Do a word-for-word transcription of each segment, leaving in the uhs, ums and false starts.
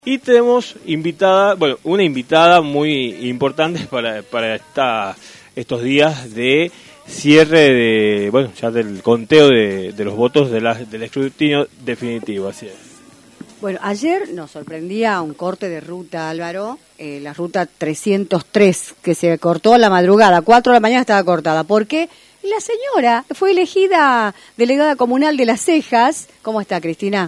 Y tenemos invitada, bueno, una invitada muy importante para, para esta, estos días de cierre de, bueno, ya del conteo de, de los votos de la, del escrutinio definitivo, así es. Bueno, ayer nos sorprendía un corte de ruta, Álvaro, eh, la ruta trescientos tres, que se cortó a la madrugada, cuatro de la mañana estaba cortada, porque la señora fue elegida delegada comunal de Las Cejas. ¿Cómo está, Cristina?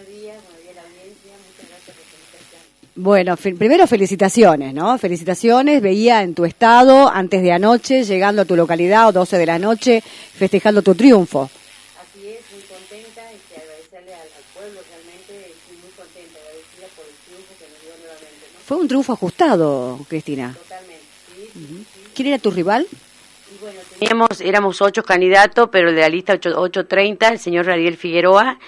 Bueno, fe- primero felicitaciones, ¿no? Felicitaciones, veía en tu estado, antes de anoche, llegando a tu localidad, o doce de la noche, festejando tu triunfo. Así es, muy contenta y que agradecerle al, al pueblo, realmente estoy muy contenta, agradecida por el triunfo que nos dio nuevamente, ¿no? Fue un triunfo ajustado, Cristina. Totalmente, sí. Uh-huh. ¿Quién era tu rival? Y bueno, teníamos, éramos ocho candidatos, pero el de la lista ocho treinta, el señor Ariel Figueroa,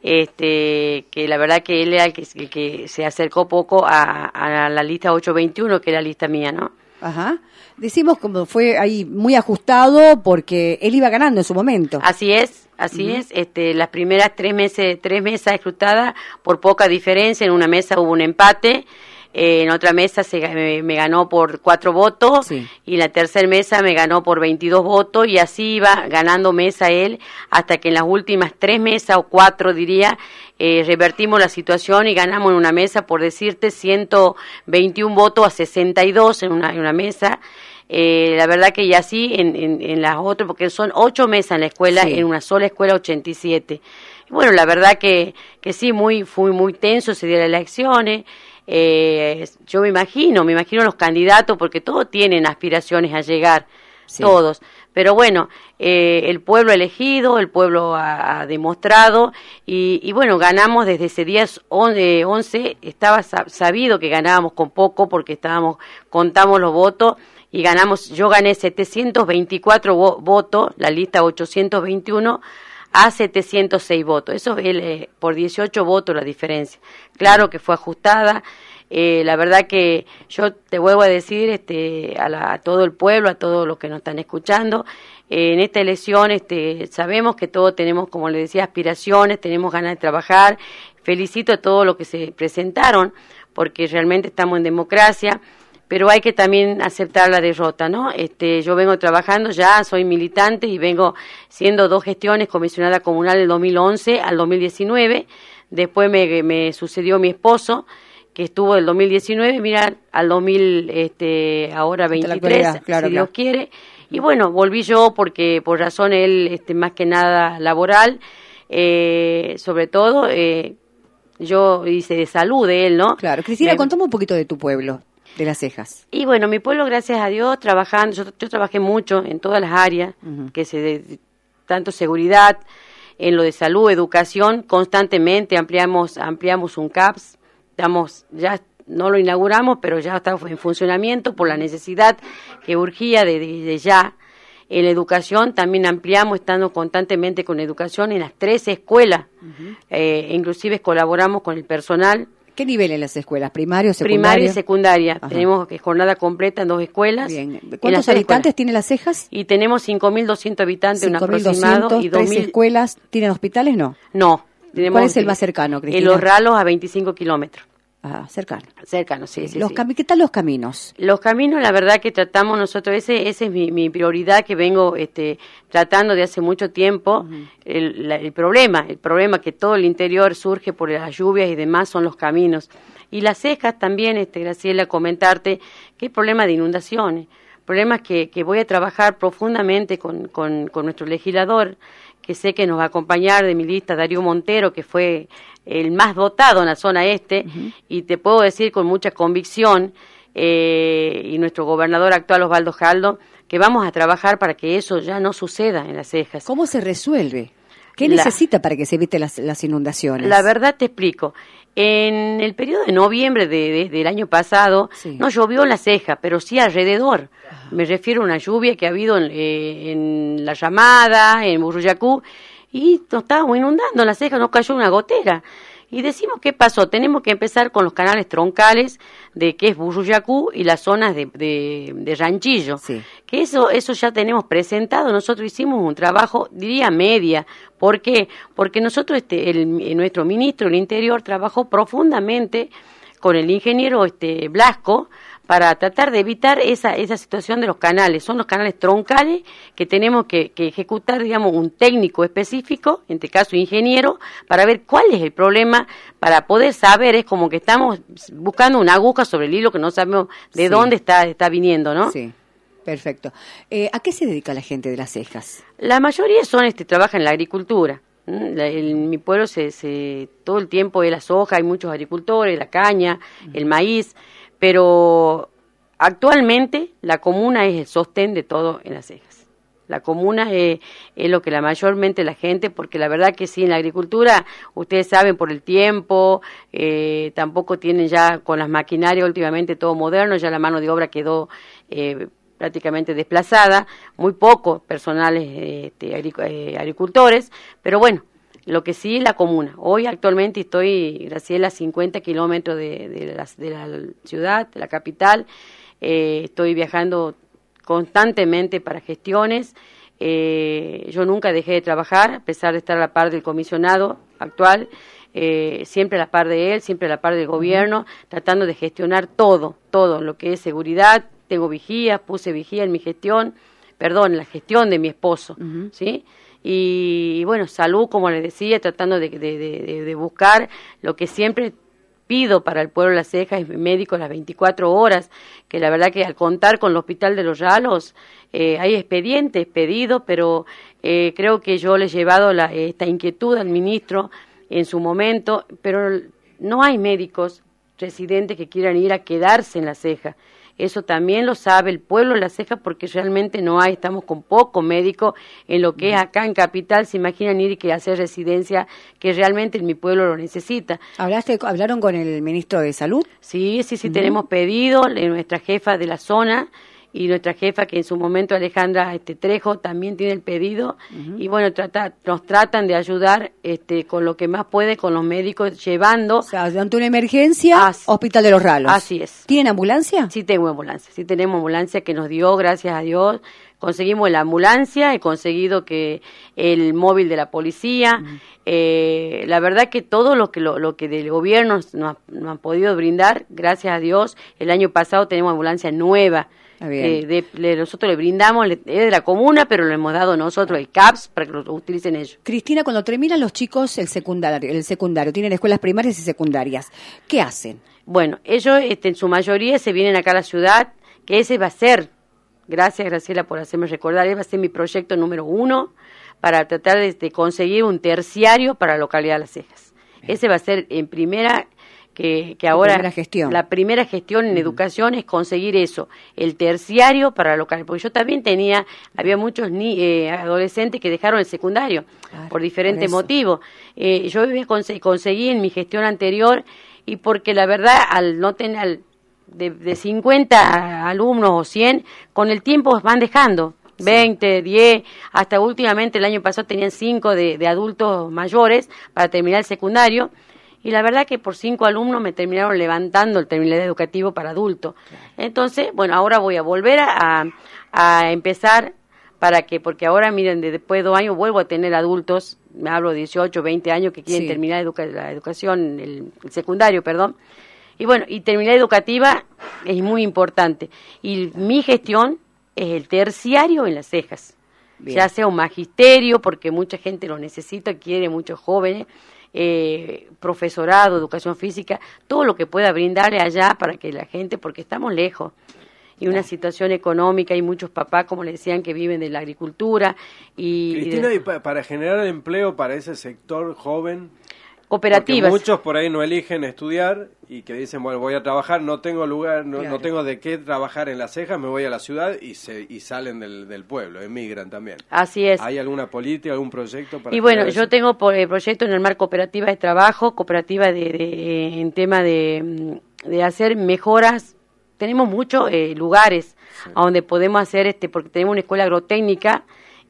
este que la verdad que él era el que, el que se acercó poco a, a la lista ocho veintiuno, que era la lista mía, ¿no? Ajá. Decimos como fue ahí muy ajustado porque él iba ganando en su momento. Así es, así Uh-huh. es. Este, las primeras tres meses, tres mesas escrutadas por poca diferencia. En una mesa hubo un empate. Eh, en otra mesa se, me, me ganó por cuatro votos, sí. Y en la tercera mesa me ganó por veintidós votos, y así iba ganando mesa él, hasta que en las últimas tres mesas, o cuatro diría, eh, revertimos la situación y ganamos en una mesa, por decirte, ciento veintiún votos a sesenta y dos en una, en una mesa. Eh, la verdad que y así en, en, en las otras, porque son ocho mesas en la escuela, sí. En una sola escuela ochenta y siete. Bueno, la verdad que, que sí, muy, fue muy tenso, se dieron las elecciones. Eh, yo me imagino, me imagino los candidatos, porque todos tienen aspiraciones a llegar, sí. Todos, pero bueno, eh, el pueblo ha elegido, el pueblo ha, ha demostrado, y, y bueno, ganamos desde ese día once, estaba sabido que ganábamos con poco, porque estábamos, contamos los votos, y ganamos, yo gané setecientos veinticuatro vo- votos, la lista ochocientos veintiuno, a setecientos seis votos. Eso es eh, por dieciocho votos la diferencia. Claro que fue ajustada. Eh, la verdad que yo te vuelvo a decir este, a, la, a todo el pueblo, a todos los que nos están escuchando, eh, en esta elección este, sabemos que todos tenemos, como le decía, aspiraciones, tenemos ganas de trabajar. Felicito a todos los que se presentaron, porque realmente estamos en democracia. Pero hay que también aceptar la derrota, ¿no? Este, yo vengo trabajando ya, soy militante y vengo siendo dos gestiones, comisionada comunal del dos mil once al dos mil diecinueve. Después me, me sucedió mi esposo, que estuvo del dos mil diecinueve, mira, al dos mil, este, ahora veintitrés, claro, si Dios claro. quiere. Y bueno, volví yo porque por razón él, este, más que nada laboral, eh, sobre todo, eh, yo hice de salud de él, ¿no? Claro. Cristina, me... contame un poquito de tu pueblo. De Las Cejas. Y bueno, mi pueblo, gracias a Dios, trabajando, yo, yo trabajé mucho en todas las áreas, uh-huh. que se de, tanto seguridad, en lo de salud, educación, constantemente ampliamos ampliamos un C A P S, estamos, ya no lo inauguramos, pero ya está en funcionamiento por la necesidad que urgía de, de, de ya. En la educación también ampliamos, estando constantemente con educación en las tres escuelas, uh-huh. eh, inclusive colaboramos con el personal. ¿Qué nivel en las escuelas? ¿Primario, secundario? Primaria y secundaria. Ajá. Tenemos jornada completa en dos escuelas. Bien. ¿Cuántos habitantes escuelas. tiene Las Cejas? Y tenemos cinco mil doscientos habitantes, un aproximado. Y dos mil escuelas. ¿Tienen hospitales? No. No. Tenemos, ¿Cuál es el más cercano, Cristina? En Los Ralos, a veinticinco kilómetros. Ah, cercano. Cercano, sí, sí, los sí. Cam- ¿Qué tal los caminos? Los caminos, la verdad que tratamos nosotros, ese, ese es mi, mi prioridad que vengo este, tratando de hace mucho tiempo. Uh-huh. El, la, el problema, el problema que todo el interior surge por las lluvias y demás son los caminos. Y Las Cejas también, este, Graciela, comentarte que hay problema de inundaciones, problemas que, que voy a trabajar profundamente con, con, con nuestro legislador, que sé que nos va a acompañar, de mi lista, Darío Montero, que fue el más votado en la zona este, uh-huh. Y te puedo decir con mucha convicción, eh, y nuestro gobernador actual, Osvaldo Jaldo, que vamos a trabajar para que eso ya no suceda en Las Cejas. ¿Cómo se resuelve? ¿Qué la, necesita para que se evite las, las inundaciones? La verdad te explico. En el periodo de noviembre de, de, del año pasado, sí. No llovió en La Ceja, pero sí alrededor. Ajá. Me refiero a una lluvia que ha habido en, eh, en La Llamada, en Buruyacú, y nos estábamos inundando en La Ceja, nos cayó una gotera. Y decimos, ¿qué pasó? Tenemos que empezar con los canales troncales de que es Buruyacú y las zonas de, de, de Ranchillo. Sí. Que eso eso ya tenemos presentado. Nosotros hicimos un trabajo, diría media. ¿Por qué? Porque nosotros, este, el, nuestro ministro del Interior trabajó profundamente con el ingeniero este Blasco para tratar de evitar esa esa situación de los canales. Son los canales troncales que tenemos que, que ejecutar, digamos, un técnico específico, en este caso ingeniero, para ver cuál es el problema, para poder saber, es como que estamos buscando una aguja sobre el hilo que no sabemos de sí. dónde está, está viniendo, ¿no? Sí. Perfecto. Eh, ¿A qué se dedica la gente de Las Cejas? La mayoría son, este, trabajan en la agricultura. La, el, en mi pueblo se, se, todo el tiempo es la soja, hay muchos agricultores, la caña, uh-huh. el maíz, pero actualmente la comuna es el sostén de todo en Las Cejas. La comuna es, es lo que la mayormente la gente, porque la verdad que sí, en la agricultura, ustedes saben, por el tiempo, eh, tampoco tienen ya con las maquinarias últimamente todo moderno, ya la mano de obra quedó eh, prácticamente desplazada, muy pocos personales este, agricultores, pero bueno, lo que sí, la comuna. Hoy actualmente estoy, Graciela, a cincuenta kilómetros de, de, la, de la ciudad, de la capital, eh, estoy viajando constantemente para gestiones, eh, yo nunca dejé de trabajar, a pesar de estar a la par del comisionado actual, eh, siempre a la par de él, siempre a la par del gobierno, tratando de gestionar todo, todo, lo que es seguridad. Tengo vigías, puse vigía en mi gestión, perdón, en la gestión de mi esposo, uh-huh. ¿sí? Y, y bueno, salud, como les decía, tratando de, de, de, de buscar lo que siempre pido para el pueblo de Las Cejas, es médico las veinticuatro horas, que la verdad que al contar con el Hospital de los Ralos, eh, hay expedientes pedidos, pero eh, creo que yo le he llevado la, esta inquietud al ministro en su momento, pero no hay médicos residentes que quieran ir a quedarse en Las Cejas. Eso también lo sabe el pueblo de Las Cejas porque realmente no hay, estamos con poco médico en lo que es acá en Capital, se imaginan ir y que hacer residencia que realmente en mi pueblo lo necesita. ¿Hablaste, ¿Hablaron con el ministro de Salud? Sí, sí, sí, uh-huh. tenemos pedido, nuestra jefa de la zona y nuestra jefa que en su momento Alejandra este, Trejo también tiene el pedido uh-huh. y bueno, trata, nos tratan de ayudar este, con lo que más puede con los médicos llevando. O sea, ante una emergencia, así, Hospital de los Ralos. Así es. ¿Tienen ambulancia? Sí, tengo ambulancia, sí tenemos ambulancia que nos dio, gracias a Dios, conseguimos la ambulancia, he conseguido que el móvil de la policía, uh-huh. eh, la verdad que todo lo que lo, lo que del gobierno nos, nos han podido brindar, gracias a Dios, el año pasado tenemos ambulancia nueva. Eh, de, de, nosotros le brindamos, le, es de la comuna, pero lo hemos dado nosotros el C A P S para que lo utilicen ellos. Cristina, cuando terminan los chicos el secundario, el secundario, tienen escuelas primarias y secundarias, ¿qué hacen? Bueno, ellos este, en su mayoría se vienen acá a la ciudad, que ese va a ser, gracias Graciela por hacerme recordar, ese va a ser mi proyecto número uno para tratar de, de conseguir un terciario para la localidad de Las Cejas. Bien. Ese va a ser en primera... Que, que ahora la primera gestión, la primera gestión en uh-huh. educación es conseguir eso, el terciario para local, porque yo también tenía, había muchos ni, eh, adolescentes que dejaron el secundario claro, por diferentes por motivos. Eh, yo cons- conseguí en mi gestión anterior y porque la verdad al no tener al, de, de cincuenta alumnos o cien, con el tiempo van dejando. Sí. veinte, diez, hasta últimamente el año pasado tenían cinco de, de adultos mayores para terminar el secundario. Y la verdad que por cinco alumnos me terminaron levantando el terminal educativo para adultos. Claro. Entonces, bueno, ahora voy a volver a, a empezar para que, porque ahora, miren, de después de dos años vuelvo a tener adultos, me hablo de dieciocho, veinte años que quieren sí. terminar educa- la educación, el, el secundario, perdón. Y bueno, y terminar educativa es muy importante. Y mi gestión es el terciario en Las Cejas. Bien. Ya sea un magisterio, porque mucha gente lo necesita, quiere, muchos jóvenes, Eh, profesorado, educación física, todo lo que pueda brindarle allá para que la gente, porque estamos lejos, y una situación económica, y muchos papás, como le decían, que viven de la agricultura. y Cristina, y de... y pa- para generar empleo para ese sector joven, cooperativas. Porque muchos por ahí no eligen estudiar y que dicen, bueno, voy a trabajar, no tengo lugar, no, claro. no tengo de qué trabajar en Las Cejas, me voy a la ciudad y se y salen del, del pueblo, emigran también. Así es. ¿Hay alguna política, algún proyecto para Y bueno, eso? yo tengo por, eh, proyectos en el marco cooperativa de trabajo, cooperativa de, de en tema de, de hacer mejoras. Tenemos muchos eh, lugares sí. a donde podemos hacer, este porque tenemos una escuela agrotécnica,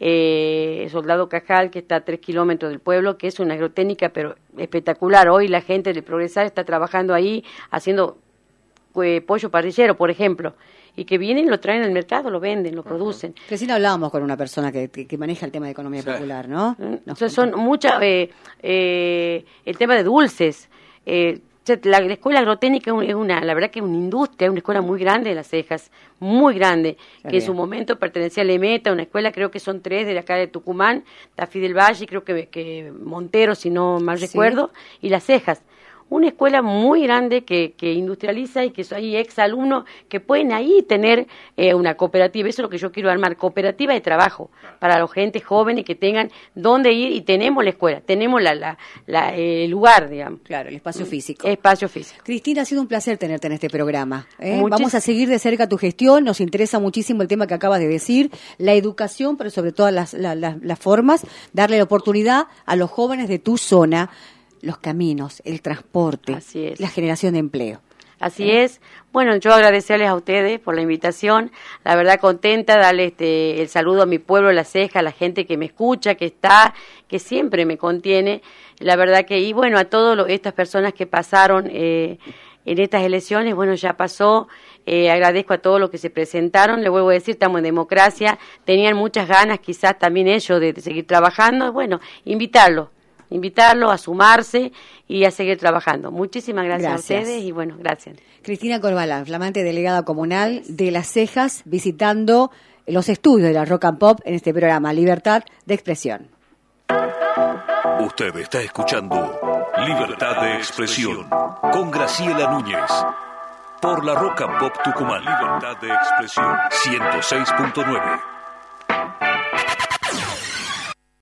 Eh, Soldado Cajal, que está a tres kilómetros del pueblo, que es una agrotécnica pero espectacular. Hoy la gente de Progresar está trabajando ahí haciendo eh, pollo parrillero, por ejemplo, y que vienen, lo traen al mercado, lo venden, lo uh-huh. producen. Recién hablábamos con una persona que, que, que maneja el tema de economía sí. popular, ¿no? Entonces son muchas, eh, eh, el tema de dulces, eh, La, la escuela agrotécnica es una, la verdad que es una industria, es una escuela muy grande de Las Cejas, muy grande, Está que bien. En su momento pertenecía a Lemeta, una escuela, creo que son tres de acá de Tucumán, Tafí del Valle, creo que, que Montero, si no mal sí. recuerdo, y Las Cejas. Una escuela muy grande que, que industrializa y que hay exalumnos que pueden ahí tener eh, una cooperativa. Eso es lo que yo quiero armar, cooperativa de trabajo para los gente jóvenes que tengan dónde ir, y tenemos la escuela, tenemos la, la, la eh, el lugar, digamos. Claro, el espacio físico. Espacio físico. Cristina, ha sido un placer tenerte en este programa. ¿eh? Vamos a seguir de cerca tu gestión, nos interesa muchísimo el tema que acabas de decir, la educación, pero sobre todas las, las, las, las formas, darle la oportunidad a los jóvenes de tu zona, los caminos, el transporte, la generación de empleo. Así ¿Eh? es. Bueno, yo agradecerles a ustedes por la invitación. La verdad contenta, darle este, el saludo a mi pueblo, La Ceja, a la gente que me escucha, que está, que siempre me contiene. La verdad que, y bueno, a todas estas personas que pasaron eh, en estas elecciones, bueno, ya pasó. Eh, agradezco a todos los que se presentaron. Le vuelvo a decir, estamos en democracia. Tenían muchas ganas, quizás también ellos, de, de seguir trabajando. Bueno, invitarlos. invitarlo a sumarse y a seguir trabajando. Muchísimas gracias, gracias. a ustedes y bueno, gracias. Cristina Corbalán, flamante delegada comunal de Las Cejas, visitando los estudios de la Rock and Pop en este programa Libertad de Expresión. Usted está escuchando Libertad de Expresión con Graciela Núñez por la Rock and Pop Tucumán. Libertad de Expresión ciento seis punto nueve.